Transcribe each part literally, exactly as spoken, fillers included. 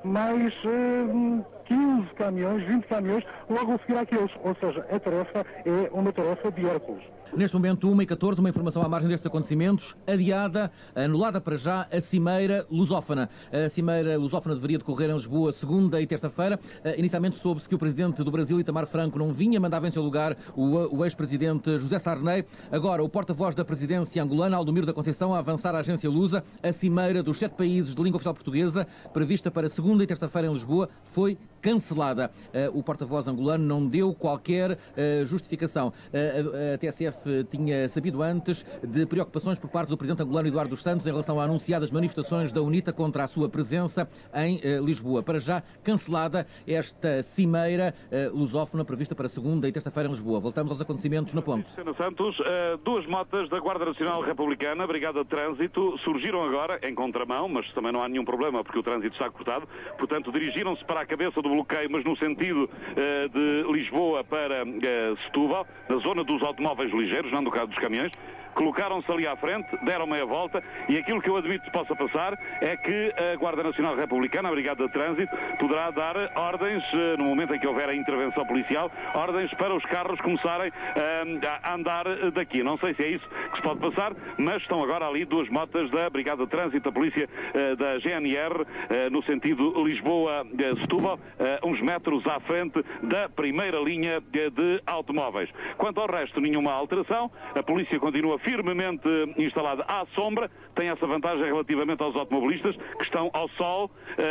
mais uh, quinze caminhões, vinte caminhões, logo a seguir àqueles. Ou seja, a tarefa é uma tarefa de Hércules. Neste momento, uma e catorze, uma informação à margem destes acontecimentos, adiada, anulada para já, a Cimeira Lusófona. A Cimeira Lusófona deveria decorrer em Lisboa segunda e terça-feira. Inicialmente soube-se que o presidente do Brasil, Itamar Franco, não vinha, mandava em seu lugar o, o ex-presidente José Sarney. Agora, o porta-voz da presidência angolana, Aldomiro da Conceição, a avançar à agência Lusa, a Cimeira dos sete países de língua oficial portuguesa, prevista para segunda e terça-feira em Lisboa, foi cancelada. O porta-voz angolano não deu qualquer justificação. A T S F tinha sabido antes de preocupações por parte do presidente angolano Eduardo dos Santos em relação a anunciadas manifestações da UNITA contra a sua presença em Lisboa. Para já cancelada esta cimeira lusófona prevista para segunda e terça-feira em Lisboa. Voltamos aos acontecimentos na ponte. Senhor Santos, duas motas da Guarda Nacional Republicana, Brigada de Trânsito, surgiram agora em contramão, mas também não há nenhum problema porque o trânsito está cortado. Portanto, dirigiram-se para a cabeça do bloqueio, mas no sentido uh, de Lisboa para uh, Setúbal, na zona dos automóveis ligeiros, não do caso dos caminhões. Colocaram-se ali à frente, deram meia volta e aquilo que eu admito que possa passar é que a Guarda Nacional Republicana, a Brigada de Trânsito, poderá dar ordens, no momento em que houver a intervenção policial, ordens para os carros começarem uh, a andar daqui. Não sei se é isso que se pode passar, mas estão agora ali duas motas da Brigada de Trânsito, da Polícia uh, da G N R, uh, no sentido Lisboa-Setúbal, uh, uns metros à frente da primeira linha de automóveis. Quanto ao resto, nenhuma alteração. A polícia continua firmemente instalada à sombra, tem essa vantagem relativamente aos automobilistas que estão ao sol,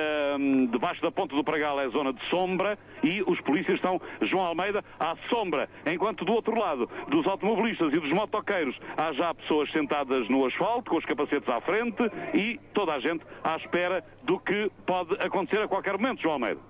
uh, debaixo da Ponte do Pragal é a zona de sombra e os polícias estão, João Almeida, à sombra, enquanto do outro lado dos automobilistas e dos motoqueiros há já pessoas sentadas no asfalto, com os capacetes à frente e toda a gente à espera do que pode acontecer a qualquer momento, João Almeida.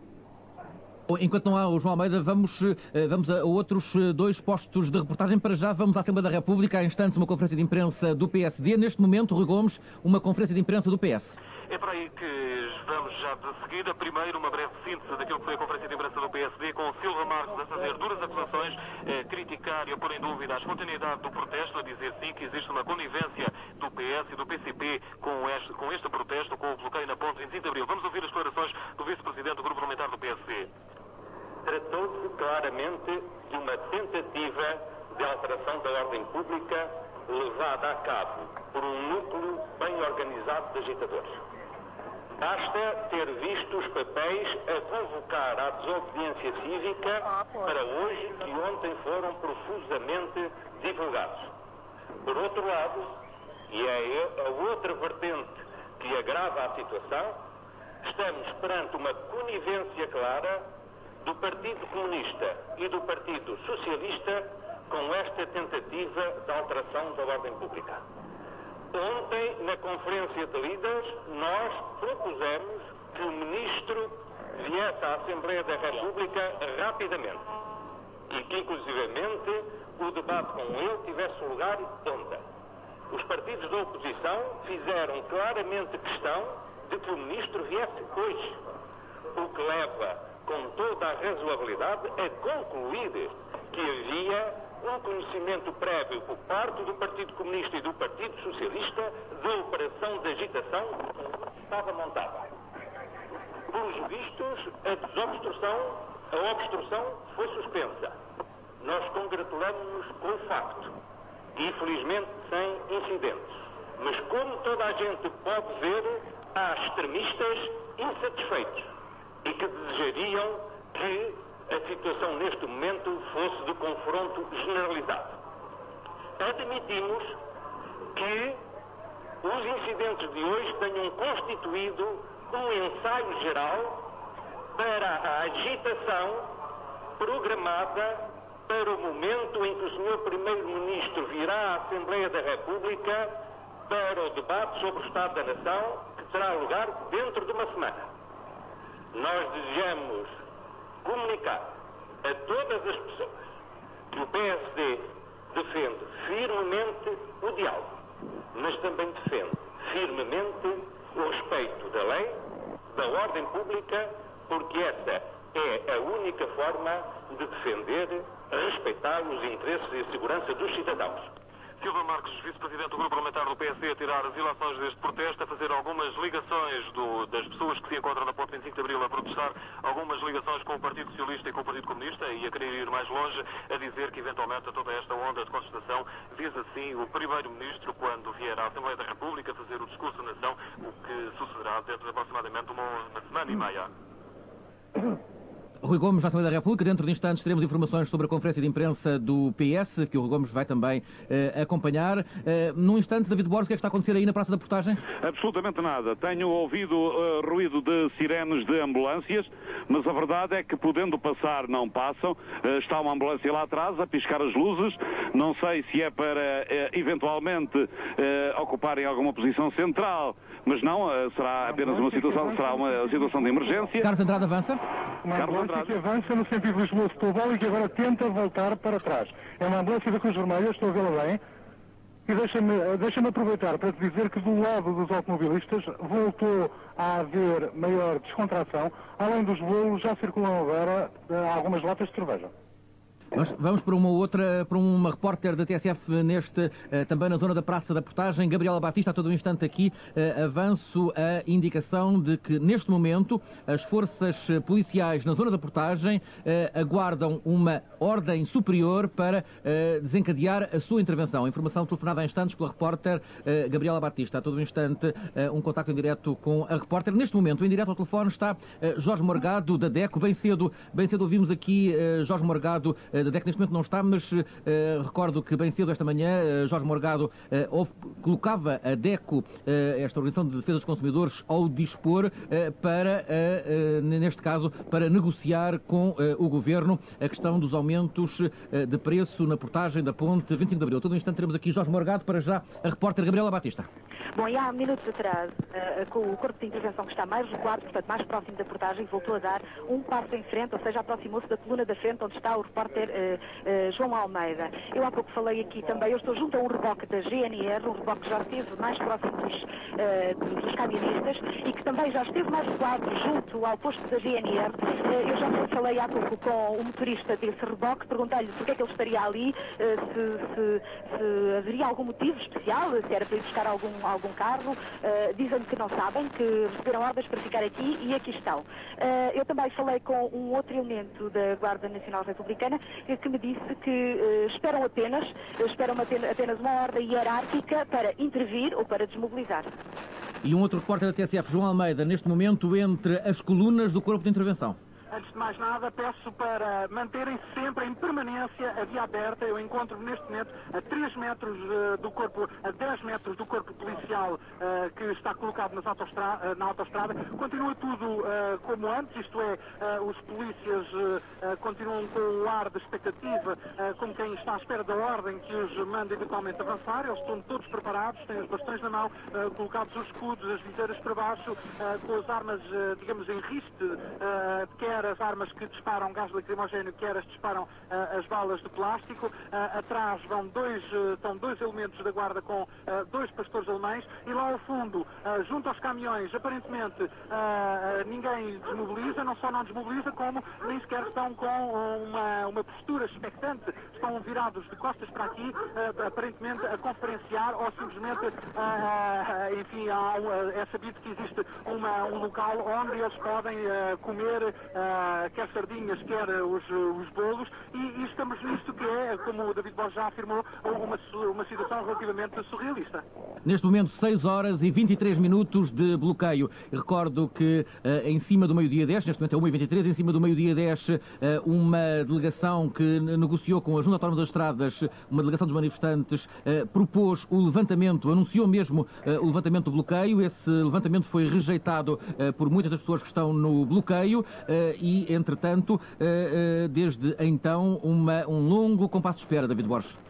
Enquanto não há o João Almeida, vamos, vamos a outros dois postos de reportagem. Para já, vamos à Assembleia da República. Há instantes, uma conferência de imprensa do P S D. Neste momento, Rui Gomes, uma conferência de imprensa do P S. É para aí que vamos já de seguida. Primeiro, uma breve síntese daquilo que foi a conferência de imprensa do P S D, com Silva Marques a fazer duras acusações, a criticar e a pôr em dúvida a espontaneidade do protesto, a dizer sim que existe uma conivência do P S e do P C P com este, com este protesto, com o bloqueio na ponte vinte e cinco de abril. Vamos ouvir as declarações do vice-presidente do Grupo Parlamentar do P S D. Tratou-se claramente de uma tentativa de alteração da ordem pública levada a cabo por um núcleo bem organizado de agitadores. Basta ter visto os papéis a convocar à desobediência cívica para hoje, que ontem foram profusamente divulgados. Por outro lado, e é a outra vertente que agrava a situação, estamos perante uma conivência clara do Partido Comunista e do Partido Socialista com esta tentativa de alteração da ordem pública. Ontem, na Conferência de Líderes, nós propusemos que o Ministro viesse à Assembleia da República rapidamente e que, inclusivamente, o debate com ele tivesse lugar ontem. Os partidos da oposição fizeram claramente questão de que o Ministro viesse hoje, o que leva com toda a razoabilidade a concluir que havia um conhecimento prévio por parte do Partido Comunista e do Partido Socialista da operação de agitação que estava montada. Pelos vistos, a desobstrução, a obstrução foi suspensa. Nós congratulamos-nos com o facto, infelizmente sem incidentes. Mas como toda a gente pode ver, há extremistas insatisfeitos e que desejariam que a situação neste momento fosse de confronto generalizado. Admitimos que os incidentes de hoje tenham constituído um ensaio geral para a agitação programada para o momento em que o senhor Primeiro-Ministro virá à Assembleia da República para o debate sobre o Estado da Nação, que terá lugar dentro de uma semana. Nós desejamos comunicar a todas as pessoas que o P S D defende firmemente o diálogo, mas também defende firmemente o respeito da lei, da ordem pública, porque essa é a única forma de defender, respeitar os interesses e a segurança dos cidadãos. Silva Marques, vice-presidente do Grupo Parlamentar do P S D, a tirar as ilações deste protesto, a fazer algumas ligações do, das pessoas que se encontram na ponte vinte e cinco de Abril a protestar, algumas ligações com o Partido Socialista e com o Partido Comunista, e a querer ir mais longe, a dizer que eventualmente toda esta onda de contestação visa sim o primeiro-ministro quando vier à Assembleia da República fazer o discurso da nação, o que sucederá dentro de aproximadamente uma, uma semana e meia. Rui Gomes, na Assembleia da República. Dentro de instantes teremos informações sobre a conferência de imprensa do P S, que o Rui Gomes vai também eh, acompanhar. Eh, num instante, David Borges, o que é que está a acontecer aí na Praça da Portagem? Absolutamente nada. Tenho ouvido uh, ruído de sirenes de ambulâncias, mas a verdade é que, podendo passar, não passam. Uh, está uma ambulância lá atrás a piscar as luzes. Não sei se é para, uh, eventualmente, uh, ocuparem alguma posição central, mas não, uh, será apenas uma situação, será uma situação de emergência. Carlos Andrade avança? Uma ambulância que avança no sentido de Lisboa-Setúbal e que agora tenta voltar para trás. É uma ambulância da Cruz Vermelha, estou a vê-la bem. E deixa-me deixa-me aproveitar para te dizer que do lado dos automobilistas voltou a haver maior descontração. Além dos bolos, já circulam agora algumas latas de cerveja. Nós vamos para uma outra, para uma repórter da T S F neste, eh, também na zona da Praça da Portagem, Gabriela Batista, a todo um instante aqui, eh, avanço a indicação de que neste momento as forças policiais na zona da Portagem eh, aguardam uma ordem superior para eh, desencadear a sua intervenção. A informação telefonada há instantes pela repórter eh, Gabriela Batista, a todo um instante eh, um contacto em direto com a repórter. Neste momento, em direto ao telefone, está eh, Jorge Morgado, da DECO. Bem cedo, bem cedo ouvimos aqui eh, Jorge Morgado, da D E C neste momento não está, mas uh, recordo que bem cedo esta manhã uh, Jorge Morgado uh, houve, colocava a DECO, uh, esta Organização de Defesa dos Consumidores, ao dispor uh, para, uh, uh, neste caso, para negociar com uh, o Governo a questão dos aumentos uh, de preço na portagem da ponte vinte e cinco de Abril. Todo um instante teremos aqui Jorge Morgado, para já a repórter Gabriela Batista. Bom, e há minutos atrás, uh, com o corpo de intervenção que está mais recuado, portanto mais próximo da portagem, voltou a dar um passo em frente, ou seja, aproximou-se da coluna da frente onde está o repórter uh, uh, João Almeida. Eu há pouco falei aqui também, eu estou junto a um reboque da G N R, um reboque que já esteve mais próximo dos, uh, dos camionistas e que também já esteve mais recuado junto ao posto da G N R. Uh, eu já falei há pouco com o motorista desse reboque, perguntei-lhe porque é que ele estaria ali, uh, se, se, se haveria algum motivo especial, se era para ir buscar algum, algum carro. Uh, dizem-me que não sabem, que receberam ordens para ficar aqui e aqui estão. Uh, eu também falei com um outro elemento da Guarda Nacional Republicana que me disse que uh, esperam apenas, esperam apenas uma ordem hierárquica para intervir ou para desmobilizar. E um outro repórter da T S F, João Almeida, neste momento entre as colunas do corpo de intervenção. Antes de mais nada, peço para manterem sempre em permanência a via aberta. Eu encontro-me neste momento a três metros uh, do corpo, a dez metros do corpo policial uh, que está colocado nas autostra uh, na autostrada. Continua tudo uh, como antes, isto é, uh, os polícias uh, uh, continuam com um ar de expectativa, uh, como quem está à espera da ordem que os manda eventualmente avançar. Eles estão todos preparados, têm os bastões na mão, uh, colocados os escudos, as viseiras para baixo, uh, com as armas, uh, digamos, em riste, uh, quer as armas que disparam gás lacrimogéneo, quer as que disparam uh, as balas de plástico. Uh, atrás vão dois, uh, estão dois elementos da guarda com uh, dois pastores alemães e lá ao fundo, uh, junto aos caminhões, aparentemente uh, uh, ninguém desmobiliza, não só não desmobiliza, como nem sequer estão com uma, uma postura expectante, estão virados de costas para aqui, uh, aparentemente a conferenciar ou simplesmente, uh, uh, enfim, há, uh, é sabido que existe uma, um local onde eles podem uh, comer uh, quer sardinhas, quer os, os bolos, e, e estamos nisto que é, como o David Borges já afirmou, uma, uma situação relativamente surrealista. Neste momento, seis horas e vinte e três minutos de bloqueio. Recordo que uh, em cima do meio-dia dez, neste momento é uma e vinte e três, em cima do meio-dia dez, uh, uma delegação que negociou com a Junta Autónoma das Estradas, uma delegação dos manifestantes, uh, propôs o levantamento, anunciou mesmo uh, o levantamento do bloqueio. Esse levantamento foi rejeitado uh, por muitas das pessoas que estão no bloqueio. Uh, E, entretanto, desde então, uma, um longo compasso de espera, David Borges.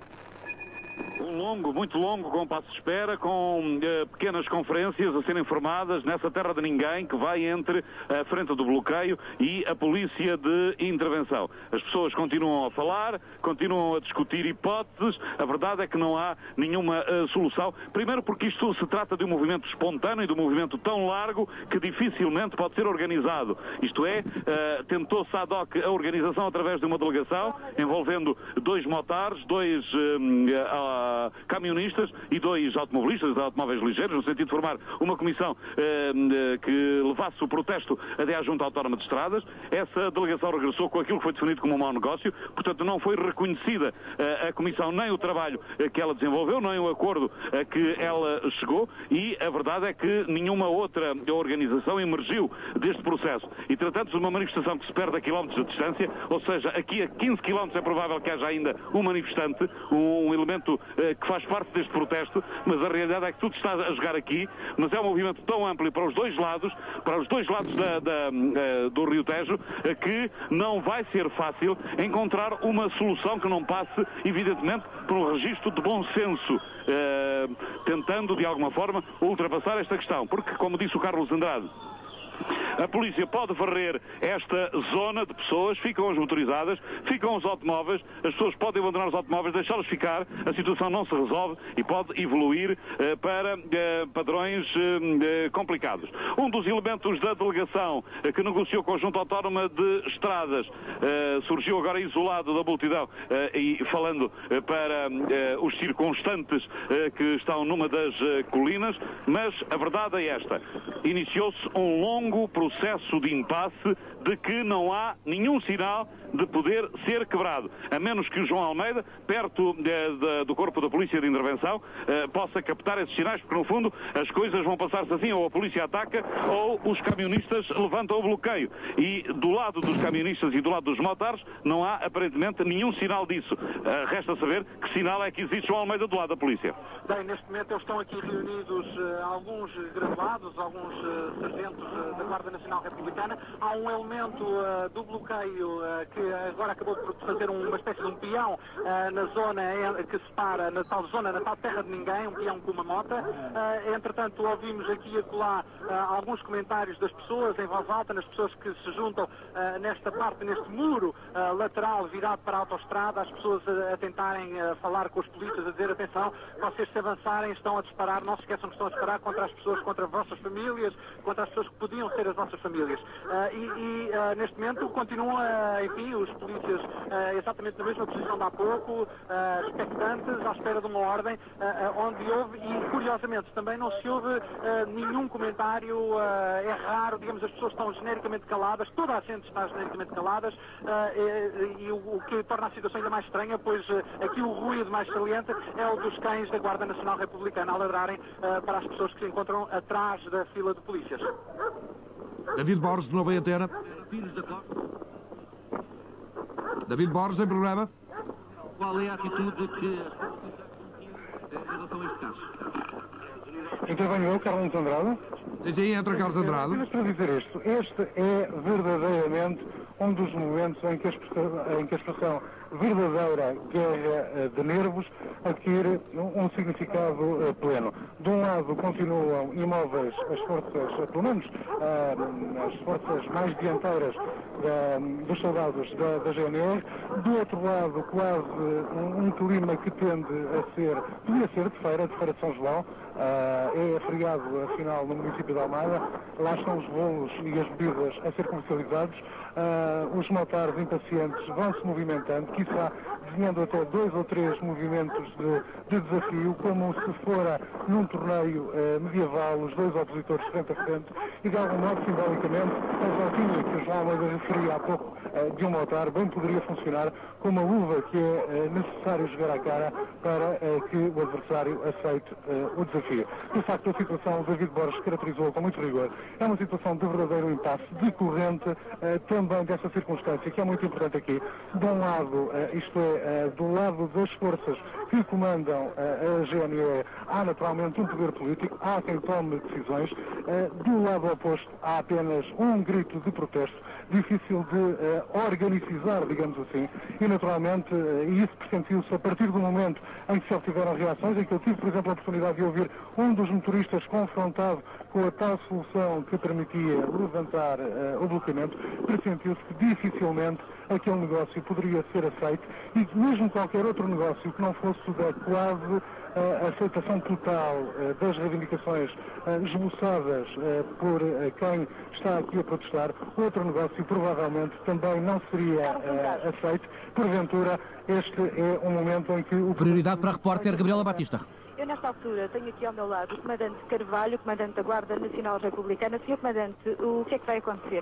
Um longo, muito longo compasso de espera, com uh, pequenas conferências a serem formadas nessa terra de ninguém que vai entre a frente do bloqueio e a polícia de intervenção. As pessoas continuam a falar, continuam a discutir hipóteses. A verdade é que não há nenhuma uh, solução. Primeiro porque isto se trata de um movimento espontâneo e de um movimento tão largo que dificilmente pode ser organizado. Isto é, uh, tentou-se ad hoc a organização através de uma delegação envolvendo dois motares, dois... Uh, uh, uh, camionistas e dois automobilistas de automóveis ligeiros, no sentido de formar uma comissão uh, que levasse o protesto até à Junta Autónoma de Estradas. Essa delegação regressou com aquilo que foi definido como um mau negócio, portanto não foi reconhecida uh, a comissão nem o trabalho uh, que ela desenvolveu, nem o acordo a que ela chegou, e a verdade é que nenhuma outra organização emergiu deste processo. E tratando-se de uma manifestação que se perde a quilómetros de distância, ou seja, aqui a quinze quilómetros é provável que haja ainda um manifestante, um elemento uh, que faz parte deste protesto, mas a realidade é que tudo está a jogar aqui, mas é um movimento tão amplo para os dois lados, para os dois lados da, da, uh, do Rio Tejo, uh, que não vai ser fácil encontrar uma solução que não passe, evidentemente, por um registro de bom senso, uh, tentando, de alguma forma, ultrapassar esta questão. Porque, como disse o Carlos Andrade, a polícia pode varrer esta zona de pessoas, ficam as motorizadas, ficam os automóveis, as pessoas podem abandonar os automóveis, deixá-los ficar, a situação não se resolve e pode evoluir uh, para uh, padrões uh, complicados. Um dos elementos da delegação uh, que negociou com a Junta Autónoma de Estradas uh, surgiu agora isolado da multidão uh, e falando uh, para uh, os circunstantes uh, que estão numa das uh, colinas, mas a verdade é esta: iniciou-se um longo processo de impasse de que não há nenhum sinal de poder ser quebrado, a menos que o João Almeida, perto de, de, do corpo da Polícia de Intervenção, eh, possa captar esses sinais, porque no fundo as coisas vão passar-se assim: ou a polícia ataca ou os camionistas levantam o bloqueio, e do lado dos camionistas e do lado dos motares não há aparentemente nenhum sinal disso. Eh, resta saber que sinal é que existe João Almeida do lado da polícia. Bem, neste momento eles estão aqui reunidos, uh, alguns graduados, alguns uh, sargentos uh, da Guarda Nacional Republicana. Há um elemento uh, do bloqueio uh, que agora acabou por fazer uma espécie de um peão uh, na zona que separa, na tal zona, na tal terra de ninguém, um peão com uma mota. Uh, entretanto, ouvimos aqui e acolá uh, alguns comentários das pessoas em voz alta, nas pessoas que se juntam uh, nesta parte, neste muro uh, lateral virado para a autoestrada, as pessoas a, a tentarem uh, falar com os polícias, a dizer: atenção, vocês se avançarem estão a disparar, não se esqueçam que estão a disparar contra as pessoas, contra as vossas famílias, contra as pessoas que podiam ser as vossas famílias. Uh, e e uh, neste momento continuam, uh, enfim, os polícias uh, exatamente na mesma posição de há pouco, uh, expectantes, à espera de uma ordem, uh, uh, onde houve, e curiosamente também não se ouve uh, nenhum comentário, uh, é raro, digamos, as pessoas estão genericamente caladas, toda a gente está genericamente caladas, uh, e, e o, o que torna a situação ainda mais estranha, pois uh, aqui o ruído mais saliente é o dos cães da Guarda Nacional Republicana a ladrarem uh, para as pessoas que se encontram atrás da fila de polícias. David Borges, de Nova Antena. David Borges, sem problema. Qual é a atitude que as forças em relação a este caso? Intervenho eu, Carlos Andrade. Sim, sim, entra Carlos Andrade. Apenas para dizer isto: este é verdadeiramente um dos momentos em que a expressão, em que a expressão verdadeira guerra de nervos adquire um, um significado uh, pleno. De um lado continuam imóveis as forças, pelo menos uh, as forças mais dianteiras da, dos soldados da, da G N R, do outro lado quase um, um clima que tende a ser, podia ser de feira, de feira de São João. Uh, é feriado, afinal, no município de Almada. Lá estão os bolos e as bebidas a ser comercializados. Uh, os motares impacientes vão se movimentando, quiçá desenhando até dois ou três movimentos de, de desafio, como se fora num torneio uh, medieval, os dois opositores frente a frente, e de algum modo, simbolicamente, a voltinha que o João Almeida referia há pouco uh, de um motar bem poderia funcionar como uma luva que é uh, necessário jogar à cara para uh, que o adversário aceite uh, o desafio. De facto, a situação, David Borges caracterizou com muito rigor, é uma situação de verdadeiro impasse, decorrente uh, também dessa circunstância, que é muito importante aqui. De um lado, uh, isto é, uh, do lado das forças que comandam uh, a G N E, há naturalmente um poder político, há quem tome decisões. Uh, do lado oposto, há apenas um grito de protesto, difícil de uh, organizar, digamos assim, e naturalmente, uh, e isso pressentiu-se a partir do momento em que se obtiveram reações, em que eu tive, por exemplo, a oportunidade de ouvir um dos motoristas confrontado com a tal solução que permitia levantar uh, o bloqueamento, pressentiu-se que dificilmente aquele negócio poderia ser aceito, e mesmo qualquer outro negócio que não fosse da quase a aceitação total das reivindicações esboçadas por quem está aqui a protestar, outro negócio provavelmente também não seria aceito. Porventura, este é um momento em que... o Prioridade para a repórter Gabriela Batista. Eu, nesta altura, tenho aqui ao meu lado o Comandante Carvalho, o Comandante da Guarda Nacional Republicana. senhor Comandante, o que é que vai acontecer?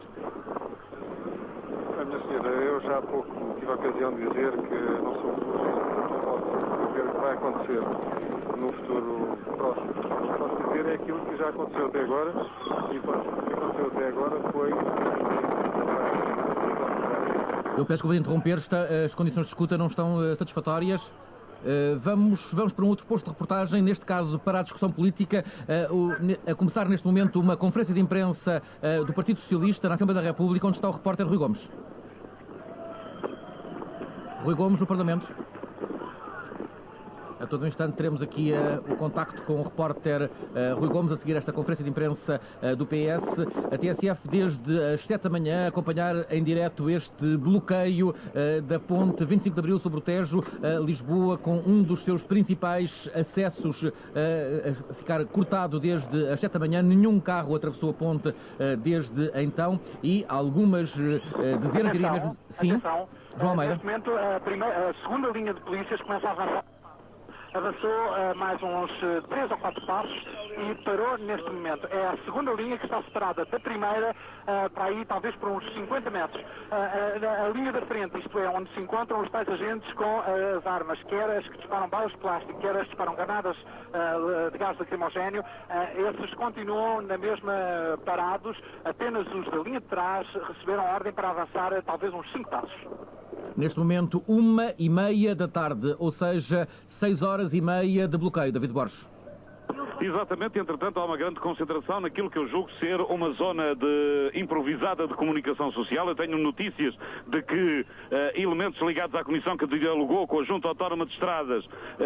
A minha senhora, eu já há pouco tive a ocasião de dizer que não sou futuro, não posso ver o que vai acontecer no futuro próximo. O que posso dizer é aquilo que já aconteceu até agora, e o que aconteceu até agora foi... Eu peço que vou interromper, as condições de escuta não estão satisfatórias. Uh, vamos, vamos para um outro posto de reportagem, neste caso para a discussão política, uh, o, a começar neste momento uma conferência de imprensa uh, do Partido Socialista na Assembleia da República, onde está o repórter Rui Gomes. Rui Gomes, no Parlamento. A todo instante teremos aqui uh, o contacto com o repórter uh, Rui Gomes a seguir esta conferência de imprensa uh, do P S. A T S F desde as sete da manhã a acompanhar em direto este bloqueio uh, da ponte vinte e cinco de Abril sobre o Tejo, uh, Lisboa, com um dos seus principais acessos uh, a ficar cortado desde as sete da manhã. Nenhum carro atravessou a ponte uh, desde então e algumas uh, dezenas, diria mesmo... Sim, atenção. João Almeida. Neste momento, a, primeira, a segunda linha de polícias começa a avançar. Avançou uh, mais uns uh, três ou quatro passos e parou neste momento. É a segunda linha que está separada da primeira uh, para aí talvez por uns cinquenta metros. Uh, a, a linha da frente, isto é, onde se encontram os tais agentes com uh, as armas, quer as que disparam balas de plástico, quer as que disparam granadas uh, de gás lacrimogéneo, uh, esses continuam na mesma parados, apenas os da linha de trás receberam ordem para avançar uh, talvez uns cinco passos. Neste momento, uma e meia da tarde, ou seja, seis horas e meia de bloqueio. David Borges. Exatamente, entretanto há uma grande concentração naquilo que eu julgo ser uma zona de improvisada de comunicação social. Eu tenho notícias de que uh, elementos ligados à comissão que dialogou com a Junta Autónoma de Estradas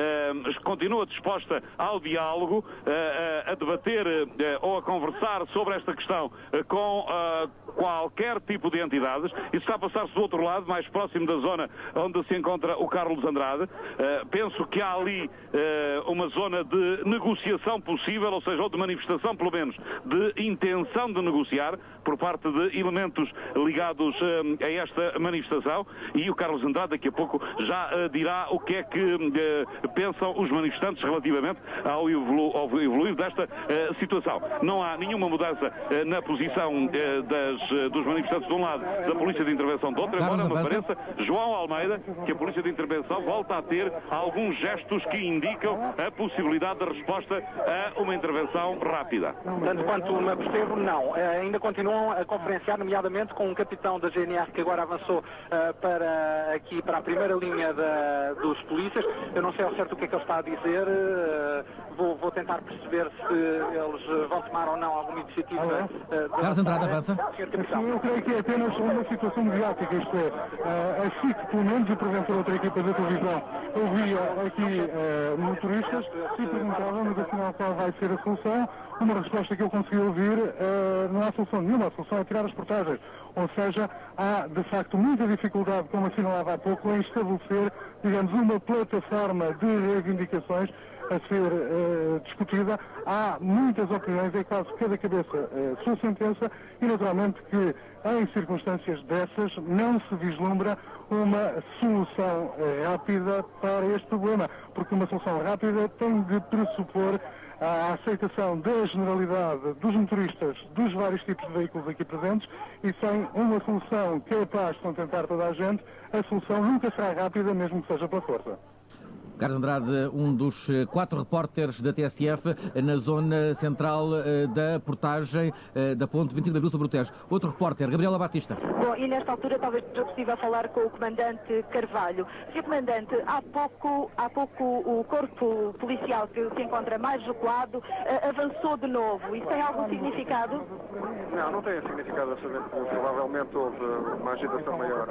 uh, continua disposta ao diálogo, uh, a debater uh, ou a conversar sobre esta questão uh, com uh, qualquer tipo de entidades. Isso está a passar-se do outro lado, mais próximo da zona onde se encontra o Carlos Andrade. Uh, penso que há ali uh, uma zona de negociação possível, ou seja, ou de manifestação, pelo menos, de intenção de negociar por parte de elementos ligados uh, a esta manifestação, e o Carlos Andrade daqui a pouco já uh, dirá o que é que uh, pensam os manifestantes relativamente ao, evolu ao evoluir desta uh, situação. Não há nenhuma mudança uh, na posição uh, das, uh, dos manifestantes de um lado, da Polícia de Intervenção do outro, embora me pareça, João Almeida, que a Polícia de Intervenção volta a ter alguns gestos que indicam a possibilidade de resposta a uma intervenção rápida. Tanto quanto me percebo, não. Ainda continuam a conferenciar, nomeadamente com um capitão da G N R que agora avançou uh, para aqui, para a primeira linha da, dos polícias. Eu não sei ao certo o que é que ele está a dizer. Uh, vou, vou tentar perceber se eles vão tomar ou não alguma iniciativa. Uh, Carlos Andrade, avança. Eu creio que é apenas uma situação mediática, isto é, uh, a S I C, pelo menos, e porventura outra equipa da televisão, ouvia aqui uh, motoristas e perguntavam no nacional qual vai ser a solução. Uma resposta que eu consegui ouvir, uh, não há solução nenhuma, a solução é tirar as portagens. Ou seja, há de facto muita dificuldade, como assinalava há pouco, em estabelecer, digamos, uma plataforma de reivindicações a ser uh, discutida. Há muitas opiniões, é quase cada cabeça uh, sua sentença, e naturalmente que em circunstâncias dessas não se vislumbra uma solução uh, rápida para este problema, porque uma solução rápida tem de pressupor a aceitação da generalidade dos motoristas dos vários tipos de veículos aqui presentes, e sem uma solução capaz de contentar toda a gente, a solução nunca será rápida, mesmo que seja pela força. Carlos Andrade, um dos quatro repórteres da T S F na zona central da portagem da ponte vinte e cinco de Abril sobre o Tejo. Outro repórter, Gabriela Batista. Bom, e nesta altura talvez seja possível falar com o Comandante Carvalho. senhor Comandante, há pouco, há pouco o corpo policial que se encontra mais recuado avançou de novo. Isso tem algum significado? Não, não tem significado absolutamente. Provavelmente houve uma agitação maior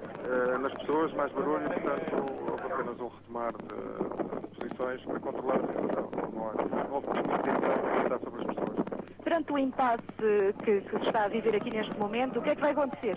uh, nas pessoas, mais barulho, portanto houve apenas um retomar de posições para controlar a situação. Não houve nenhuma intenção de agitar sobre as pessoas. Perante o impasse que, que se está a viver aqui neste momento, o que é que vai acontecer?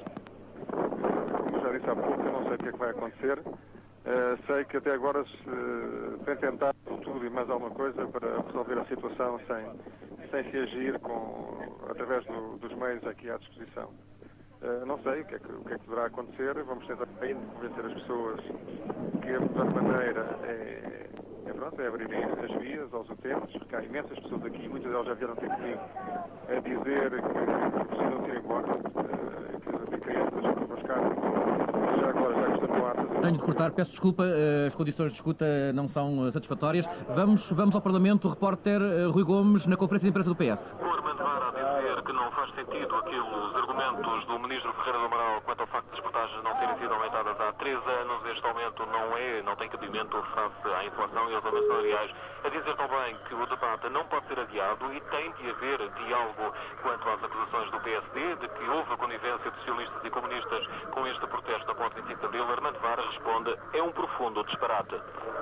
Como já disse há pouco, eu não sei o que é que vai acontecer. Uh, sei que até agora se uh, tem tentado tudo e mais alguma coisa para resolver a situação sem, sem se agir com, através do, dos meios aqui à disposição. Uh, não sei o que, é que, o que é que poderá acontecer, vamos tentar ainda convencer as pessoas que a melhor maneira é, é, pronto, é abrirem as vias aos utentes, porque há imensas pessoas aqui, muitas delas já vieram ter comigo a dizer que precisam ir embora, uh, que tem crianças para buscar, já agora já que estão no ar. Tenho de cortar, peço desculpa, as condições de escuta não são satisfatórias. Vamos, vamos ao Parlamento, o repórter Rui Gomes, na conferência de imprensa do P S. O Armando Vara a dizer que não faz sentido aqueles argumentos do ministro Ferreira do Amaral quanto ao facto das portagens não terem sido aumentadas há três anos. Este aumento não é, não tem cabimento face à inflação e aos aumentos salariais. A dizer também que o debate não pode ser adiado e tem de haver diálogo quanto às acusações do P S D de que houve a conivência de socialistas e comunistas com este protesto da ponte vinte e cinco de Abril. Armando Vara responde, é um profundo disparate.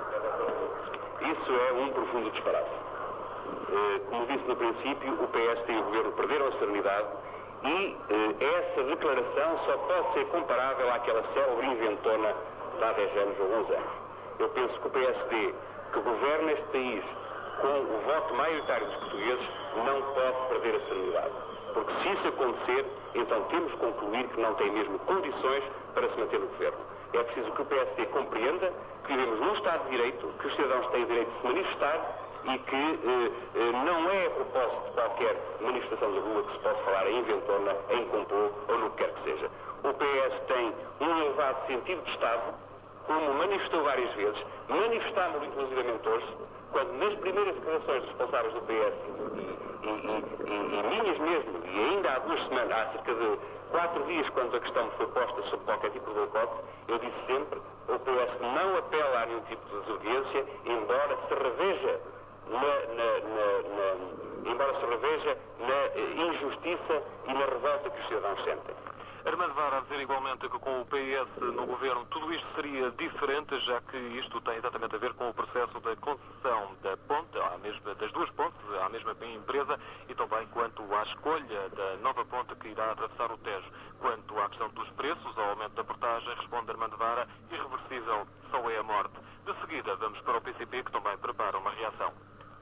Isso é um profundo disparate. Como disse no princípio, o P S e o Governo perderam a serenidade e essa declaração só pode ser comparável àquela célebre inventona de há dez anos ou onze anos. Eu penso que o P S D, que governa este país com o voto maioritário dos portugueses, não pode perder a serenidade. Porque se isso acontecer, então temos que concluir que não tem mesmo condições para se manter no governo. É preciso que o P S D compreenda que vivemos num Estado de Direito, que os cidadãos têm o direito de se manifestar e que eh, eh, não é a propósito de qualquer manifestação de rua que se pode falar em inventona, em complô ou no que quer que seja. O P S tem um elevado sentido de Estado, como manifestou várias vezes, manifestámos inclusivamente hoje, quando nas primeiras declarações dos responsáveis do P S e, e, e, e, e minhas mesmo, e ainda há duas semanas, há cerca de quatro dias, quando a questão foi posta sobre qualquer tipo de boicote, eu disse sempre, o P S não apela a nenhum tipo de desobediência, embora se reveja na, na, na, na, embora se reveja na injustiça e na revolta que os cidadãos sentem. Armando Vara a dizer igualmente que com o P S no governo tudo isto seria diferente, já que isto tem exatamente a ver com o processo da concessão da ponte, à mesma, das duas pontes, à mesma empresa, e também quanto à escolha da nova ponte que irá atravessar o Tejo. Quanto à questão dos preços, ao aumento da portagem, responde Armando Vara, irreversível só é a morte. De seguida vamos para o P C P, que também prepara uma reação.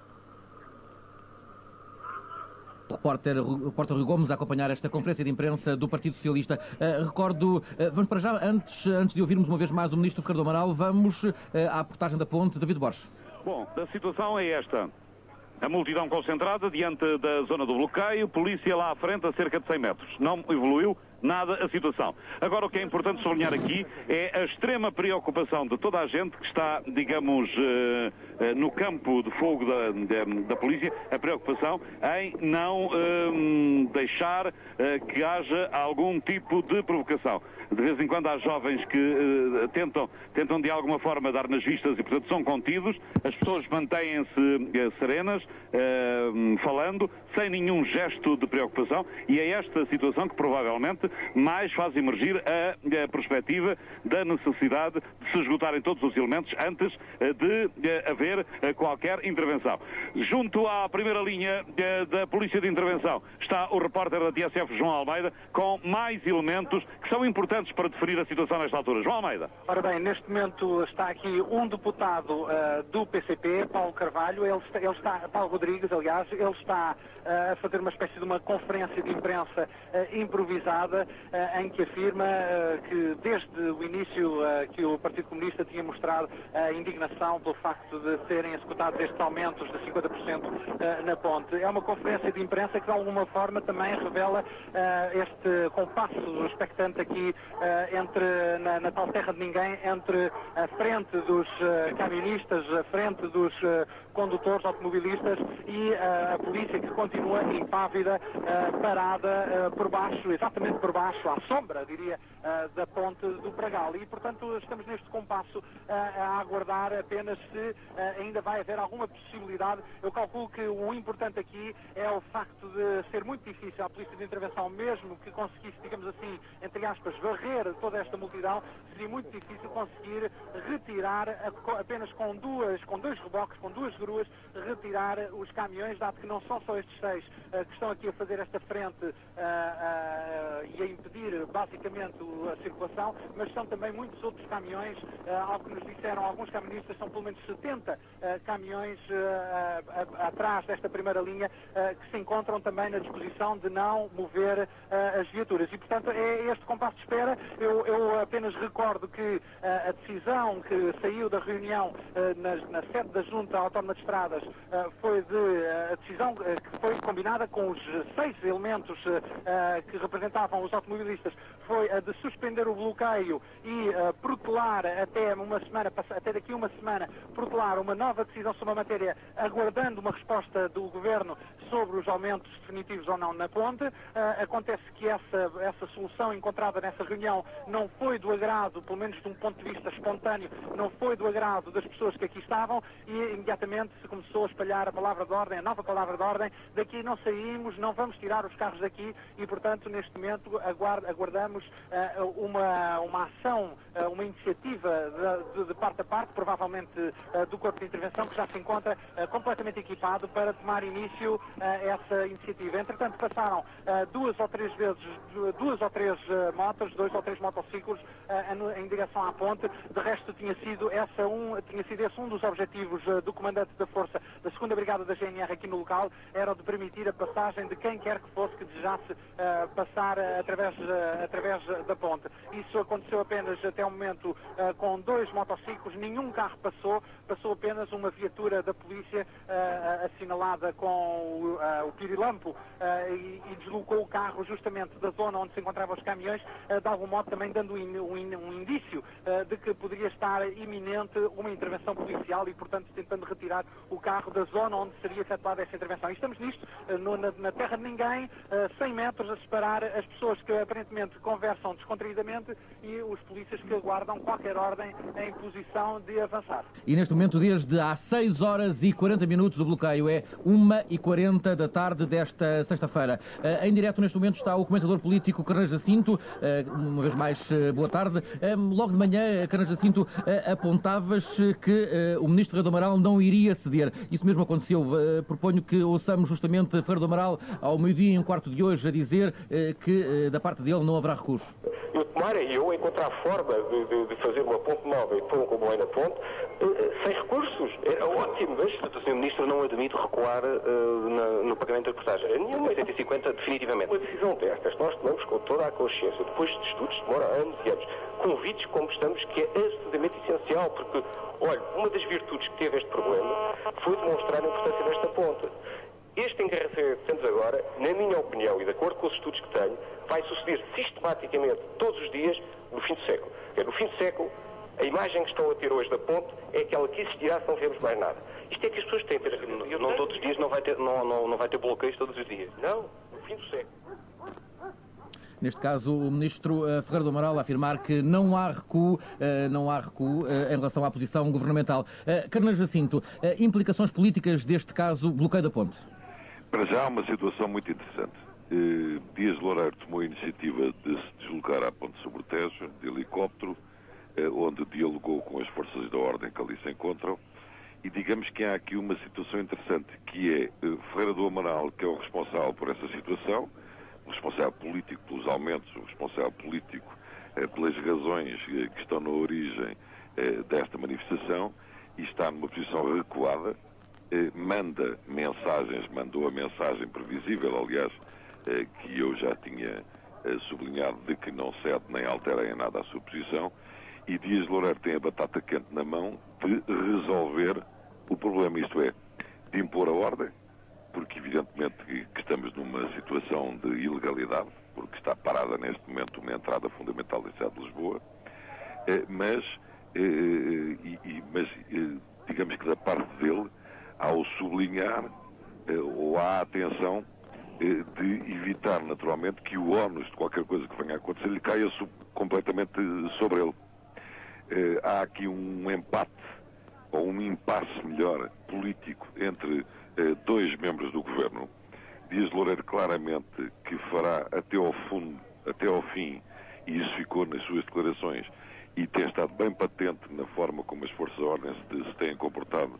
O repórter, o repórter Rui Gomes a acompanhar esta conferência de imprensa do Partido Socialista. Uh, recordo, uh, vamos para já, antes, antes de ouvirmos uma vez mais o Ministro Ferreira do Amaral, vamos uh, à portagem da ponte. David Borges. Bom, a situação é esta. A multidão concentrada diante da zona do bloqueio, polícia lá à frente a cerca de cem metros. Não evoluiu nada a situação. Agora, o que é importante sublinhar aqui é a extrema preocupação de toda a gente que está, digamos, uh, uh, no campo de fogo da, da, da polícia, a preocupação em não uh, deixar uh, que haja algum tipo de provocação. De vez em quando há jovens que uh, tentam, tentam de alguma forma dar nas vistas e, portanto, são contidos. As pessoas mantêm-se uh, serenas, uh, falando, sem nenhum gesto de preocupação, e é esta situação que provavelmente mais faz emergir a, a perspectiva da necessidade de se esgotarem todos os elementos antes uh, de uh, haver uh, qualquer intervenção. Junto à primeira linha uh, da Polícia de Intervenção está o repórter da T S F, João Almeida, com mais elementos que são importantes para definir a situação nesta altura. João Almeida. Ora bem, neste momento está aqui um deputado uh, do P C P, Paulo Carvalho, ele está, ele está, Paulo Rodrigues, aliás, ele está uh, a fazer uma espécie de uma conferência de imprensa uh, improvisada, uh, em que afirma uh, que desde o início uh, que o Partido Comunista tinha mostrado a uh, indignação pelo facto de serem executados estes aumentos de cinquenta por cento uh, na ponte. É uma conferência de imprensa que de alguma forma também revela uh, este compasso expectante aqui Uh, entre, na, na tal terra de ninguém, entre a frente dos uh, camionistas, a frente dos uh, condutores automobilistas e uh, a polícia que continua impávida, uh, parada uh, por baixo, exatamente por baixo, à sombra, diria, uh, da ponte do Pragal. E, portanto, estamos neste compasso uh, a aguardar apenas se uh, ainda vai haver alguma possibilidade. Eu calculo que o importante aqui é o facto de ser muito difícil à polícia de intervenção, mesmo que conseguisse, digamos assim, entre aspas, varrer toda esta multidão, seria muito difícil conseguir retirar a, apenas com duas, com dois reboques, com duas Gruas retirar os caminhões, dado que não são só estes seis uh, que estão aqui a fazer esta frente uh, uh, e a impedir basicamente a circulação, mas são também muitos outros caminhões, uh, ao que nos disseram alguns caministas, são pelo menos setenta uh, caminhões uh, uh, atrás desta primeira linha uh, que se encontram também na disposição de não mover uh, as viaturas. E, portanto, é este compasso de espera. Eu, eu apenas recordo que uh, a decisão que saiu da reunião uh, na, na sede da Junta Autónoma de Estradas uh, foi de uh, a decisão uh, que foi combinada com os seis elementos uh, uh, que representavam os automobilistas, foi a de suspender o bloqueio e uh, protelar até uma semana, até daqui a uma semana, protelar uma nova decisão sobre a matéria, aguardando uma resposta do Governo sobre os aumentos definitivos ou não na ponte. Uh, acontece que essa, essa solução encontrada nessa reunião não foi do agrado, pelo menos de um ponto de vista espontâneo, não foi do agrado das pessoas que aqui estavam e imediatamente se começou a espalhar a palavra de ordem, a nova palavra de ordem: daqui não saímos, não vamos tirar os carros daqui e, portanto, neste momento aguardamos uh, uma, uma ação, uh, uma iniciativa de, de, de parte a parte, provavelmente uh, do Corpo de Intervenção, que já se encontra uh, completamente equipado para tomar início uh, essa iniciativa. Entretanto, passaram uh, duas ou três vezes, duas ou três uh, motos, dois ou três motociclos uh, em direção à ponte. De resto, tinha sido, essa um, tinha sido esse um dos objetivos uh, do comandante da Força da segunda Brigada da G N R aqui no local, era o de permitir a passagem de quem quer que fosse que desejasse uh, passar uh, através, uh, através da ponte. Isso aconteceu apenas até o momento uh, com dois motociclos, nenhum carro passou, passou apenas uma viatura da polícia uh, assinalada com o, uh, o pirilampo uh, e, e deslocou o carro justamente da zona onde se encontravam os caminhões, uh, de algum modo também dando um, um, um indício uh, de que poderia estar iminente uma intervenção policial e, portanto, tentando retirar o carro da zona onde seria efetuada essa intervenção. E estamos nisto, uh, no, na, na terra de ninguém, uh, cem metros a separar as pessoas que aparentemente conversam descontraídamente e os polícias que aguardam qualquer ordem em posição de avançar. E neste momento, desde às seis horas e quarenta minutos, o bloqueio é uma e quarenta da tarde desta sexta-feira. Uh, em direto neste momento está o comentador político Carneiro Jacinto. Uh, uma vez mais, uh, boa tarde. Uh, logo de manhã, Carneiro Jacinto, uh, apontavas que uh, o ministro Ferreira do Amaral não iria ceder. Isso mesmo aconteceu. Uh, proponho que ouçamos justamente Ferreira do Amaral ao meio-dia e um quarto de hoje a dizer uh, que uh, da parte dele não haverá recurso. Eu tomara eu encontrar forma de, de, de fazer uma ponte nova e pôr um comboio na ponte uh, sem recursos. Era ótimo, mas o senhor Ministro não admite recuar uh, na, no pagamento da portagem. Nenhuma oitenta e cinquenta definitivamente. Uma decisão destas nós tomamos com toda a consciência. Depois de estudos demora anos e anos. Convites como estamos, que é absolutamente essencial, porque, olha, uma das virtudes que teve este problema foi demonstrar a importância desta ponte. Este encarregamento que temos agora, na minha opinião e de acordo com os estudos que tenho, vai suceder sistematicamente todos os dias no fim do século. No fim do século, a imagem que estão a ter hoje da ponte é aquela que existirá se não vemos mais nada. Isto é que as pessoas têm que ter. Não, não todos os dias, não vai ter, não, não, não vai ter bloqueios todos os dias. Não, no fim do século. Neste caso, o ministro uh, Ferreira do Amaral a afirmar que não há recuo, uh, não há recuo uh, em relação à posição governamental. Uh, Carneiro Jacinto, uh, implicações políticas deste caso, bloqueio da ponte? Para já há uma situação muito interessante. Uh, Dias Loureiro tomou a iniciativa de se deslocar à ponte sobre o Tejo, de helicóptero, uh, onde dialogou com as forças da ordem que ali se encontram, e digamos que há aqui uma situação interessante, que é uh, Ferreira do Amaral, que é o responsável por essa situação, o responsável político pelos aumentos, o responsável político uh, pelas razões uh, que estão na origem uh, desta manifestação, e está numa posição recuada. Eh, manda mensagens, mandou a mensagem previsível, aliás, eh, que eu já tinha eh, sublinhado, de que não cede nem altera em nada a sua posição, e Dias Loureiro tem a batata quente na mão de resolver o problema, isto é, de impor a ordem, porque evidentemente que, que estamos numa situação de ilegalidade, porque está parada neste momento uma entrada fundamental da cidade de Lisboa, eh, mas, eh, e, e, mas eh, digamos que da parte dele, ao sublinhar eh, ou à atenção eh, de evitar naturalmente que o ónus de qualquer coisa que venha a acontecer lhe caia sub, completamente sobre ele. Eh, há aqui um empate, ou um impasse melhor, político entre eh, dois membros do governo. Dias Loureiro claramente que fará até ao fundo, até ao fim, e isso ficou nas suas declarações, e tem estado bem patente na forma como as forças de ordem se, se têm comportado,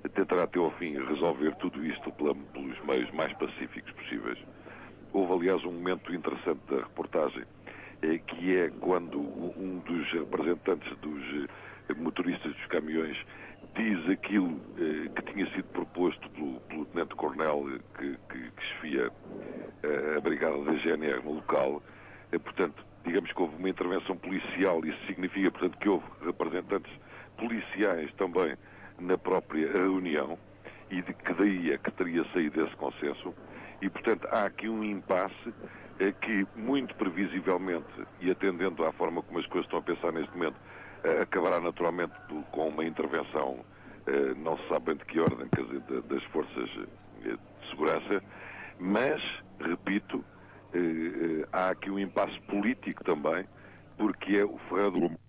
tentará até ao fim resolver tudo isto pela, pelos meios mais pacíficos possíveis. Houve, aliás, um momento interessante da reportagem, eh, que é quando um dos representantes dos eh, motoristas dos caminhões diz aquilo eh, que tinha sido proposto pelo, pelo tenente-coronel eh, que, que, que chefia eh, a brigada da G N R no local. Eh, portanto, digamos que houve uma intervenção policial. Isso significa, portanto, que houve representantes policiais também na própria reunião e de que daí é que teria saído esse consenso. E, portanto, há aqui um impasse eh, que, muito previsivelmente, e atendendo à forma como as coisas estão a pensar neste momento, eh, acabará naturalmente com uma intervenção, eh, não se sabe bem de que ordem, quer dizer, de, das forças eh, de segurança, mas, repito, eh, eh, há aqui um impasse político também, porque é o Ferreira do Lobo